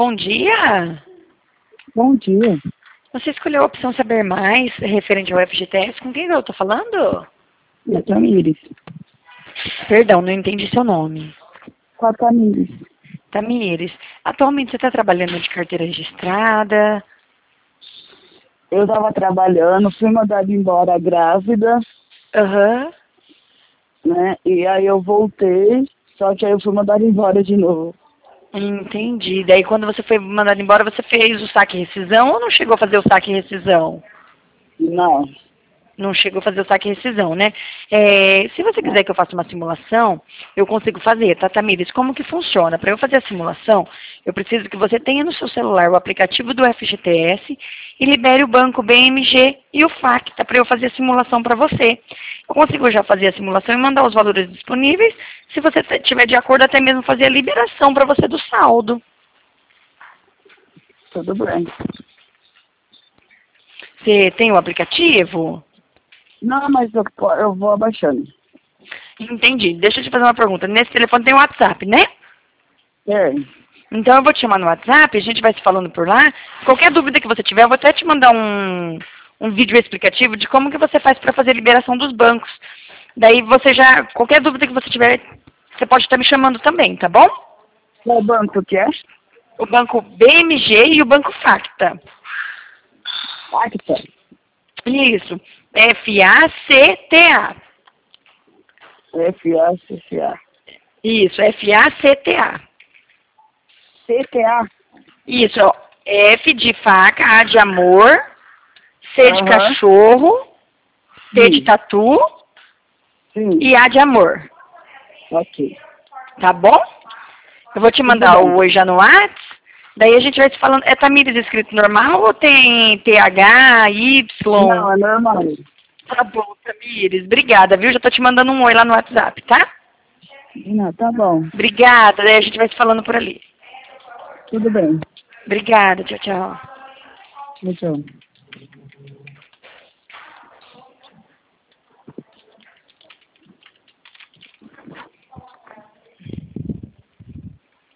bom dia. Bom dia. Você escolheu a opção Saber Mais, referente ao FGTS. Com quem eu estou falando? É Tamires. Perdão, não entendi seu nome. Com a Tamires. Tamires, atualmente você está trabalhando de carteira registrada? Eu estava trabalhando, fui mandada embora grávida, Aham. né? E aí eu voltei, só que aí eu fui mandada embora de novo. Entendi. Daí quando você foi mandado embora, você fez o saque e rescisão ou não chegou a fazer o saque e rescisão? Não. Não chegou a fazer o saque e rescisão, né? Se você quiser que eu faça uma simulação, eu consigo fazer, tá, Tamires? Como que funciona? Para eu fazer a simulação, eu preciso que você tenha no seu celular o aplicativo do FGTS e libere o banco BMG e o FACTA para eu fazer a simulação para você. Eu consigo já fazer a simulação e mandar os valores disponíveis. Se você tiver de acordo, até mesmo fazer a liberação para você do saldo. Tudo bem. Você tem o aplicativo? Não, mas eu vou abaixando. Entendi. Deixa eu te fazer uma pergunta. Nesse telefone tem o WhatsApp, né? É. Então eu vou te chamar no WhatsApp, a gente vai se falando por lá. Qualquer dúvida que você tiver, eu vou até te mandar um vídeo explicativo de como que você faz para fazer a liberação dos bancos. Daí você já, qualquer dúvida que você tiver, você pode estar me chamando também, tá bom? Qual banco que é? O banco BMG e o banco FACTA. Facta. Isso. FACTA. FACCA. Isso, FACTA. CTA. Isso, ó. F de faca, A de amor, C de Aham. cachorro, T de Sim. tatu Sim. e A de amor. Ok. Tá bom? Eu vou te mandar Tudo bem. o oi já no WhatsApp. Daí a gente vai se falando. É Tamires escrito normal ou tem TH, Y? Não, é normal. Tá bom, Tamires. Obrigada, viu? Já tô te mandando um oi lá no WhatsApp, tá? Não, tá bom. Obrigada. Daí a gente vai se falando por ali. Tudo bem. Obrigada. Tchau, tchau. Tchau, tchau.